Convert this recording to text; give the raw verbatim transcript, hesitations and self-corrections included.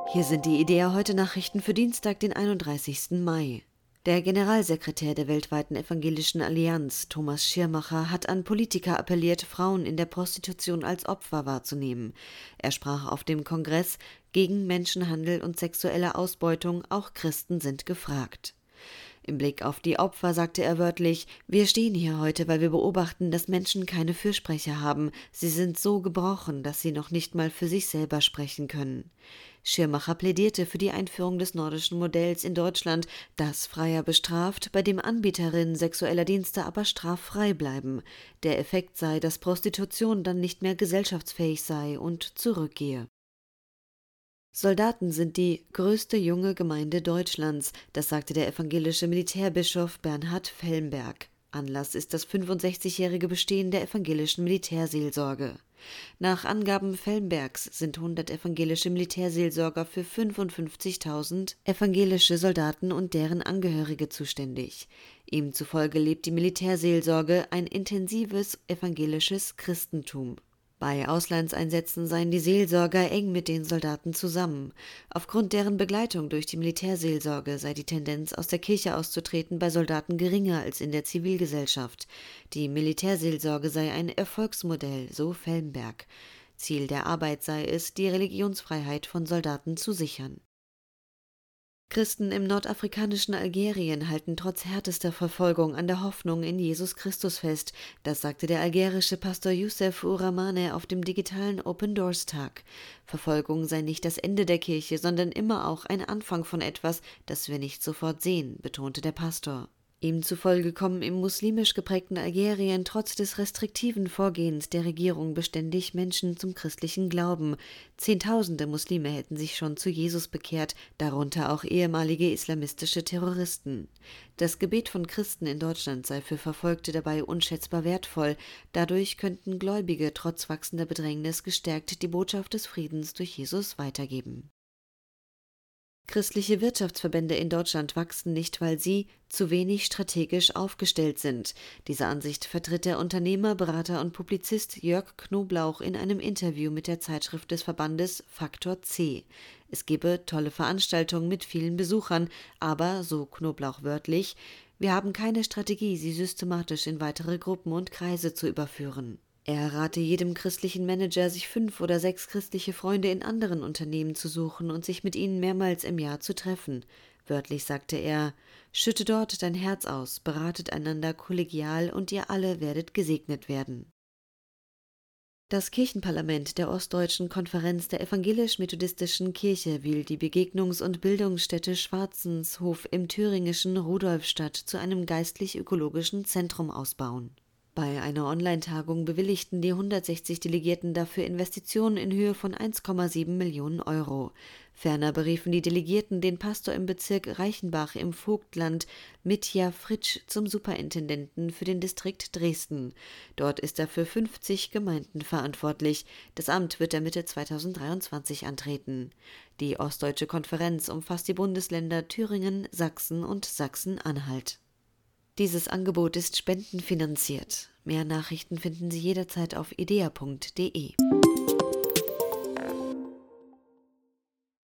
Hier sind die IDEA heute Nachrichten für Dienstag, den einunddreißigsten Mai. Der Generalsekretär der weltweiten Evangelischen Allianz, Thomas Schirmacher, hat an Politiker appelliert, Frauen in der Prostitution als Opfer wahrzunehmen. Er sprach auf dem Kongress: Gegen Menschenhandel und sexuelle Ausbeutung, auch Christen sind gefragt. Im Blick auf die Opfer sagte er wörtlich: Wir stehen hier heute, weil wir beobachten, dass Menschen keine Fürsprecher haben. Sie sind so gebrochen, dass sie noch nicht mal für sich selber sprechen können. Schirmacher plädierte für die Einführung des nordischen Modells in Deutschland, das Freier bestraft, bei dem Anbieterinnen sexueller Dienste aber straffrei bleiben. Der Effekt sei, dass Prostitution dann nicht mehr gesellschaftsfähig sei und zurückgehe. Soldaten sind die größte junge Gemeinde Deutschlands, das sagte der evangelische Militärbischof Bernhard Fellenberg. Anlass ist das fünfundsechzigjährige Bestehen der evangelischen Militärseelsorge. Nach Angaben Fellenbergs sind hundert evangelische Militärseelsorger für fünfundfünfzigtausend evangelische Soldaten und deren Angehörige zuständig. Ihm zufolge lebt die Militärseelsorge ein intensives evangelisches Christentum. Bei Auslandseinsätzen seien die Seelsorger eng mit den Soldaten zusammen. Aufgrund deren Begleitung durch die Militärseelsorge sei die Tendenz, aus der Kirche auszutreten, bei Soldaten geringer als in der Zivilgesellschaft. Die Militärseelsorge sei ein Erfolgsmodell, so Fellenberg. Ziel der Arbeit sei es, die Religionsfreiheit von Soldaten zu sichern. Christen im nordafrikanischen Algerien halten trotz härtester Verfolgung an der Hoffnung in Jesus Christus fest. Das sagte der algerische Pastor Youssef Ouramane auf dem digitalen Open Doors Tag. Verfolgung sei nicht das Ende der Kirche, sondern immer auch ein Anfang von etwas, das wir nicht sofort sehen, betonte der Pastor. Ihm zufolge kommen im muslimisch geprägten Algerien trotz des restriktiven Vorgehens der Regierung beständig Menschen zum christlichen Glauben. Zehntausende Muslime hätten sich schon zu Jesus bekehrt, darunter auch ehemalige islamistische Terroristen. Das Gebet von Christen in Deutschland sei für Verfolgte dabei unschätzbar wertvoll. Dadurch könnten Gläubige trotz wachsender Bedrängnis gestärkt die Botschaft des Friedens durch Jesus weitergeben. Christliche Wirtschaftsverbände in Deutschland wachsen nicht, weil sie zu wenig strategisch aufgestellt sind. Diese Ansicht vertritt der Unternehmer, Berater und Publizist Jörg Knoblauch in einem Interview mit der Zeitschrift des Verbandes Faktor C. Es gebe tolle Veranstaltungen mit vielen Besuchern, aber, so Knoblauch wörtlich, wir haben keine Strategie, sie systematisch in weitere Gruppen und Kreise zu überführen. Er rate jedem christlichen Manager, sich fünf oder sechs christliche Freunde in anderen Unternehmen zu suchen und sich mit ihnen mehrmals im Jahr zu treffen. Wörtlich sagte er: Schütte dort dein Herz aus, beratet einander kollegial und ihr alle werdet gesegnet werden. Das Kirchenparlament der Ostdeutschen Konferenz der Evangelisch-Methodistischen Kirche will die Begegnungs- und Bildungsstätte Schwarzenshof im thüringischen Rudolfstadt zu einem geistlich-ökologischen Zentrum ausbauen. Bei einer Online-Tagung bewilligten die hundertsechzig Delegierten dafür Investitionen in Höhe von eins Komma sieben Millionen Euro. Ferner beriefen die Delegierten den Pastor im Bezirk Reichenbach im Vogtland, Mitja Fritsch, zum Superintendenten für den Distrikt Dresden. Dort ist er für fünfzig Gemeinden verantwortlich. Das Amt wird er Mitte zweitausenddreiundzwanzig antreten. Die Ostdeutsche Konferenz umfasst die Bundesländer Thüringen, Sachsen und Sachsen-Anhalt. Dieses Angebot ist spendenfinanziert. Mehr Nachrichten finden Sie jederzeit auf idea punkt de.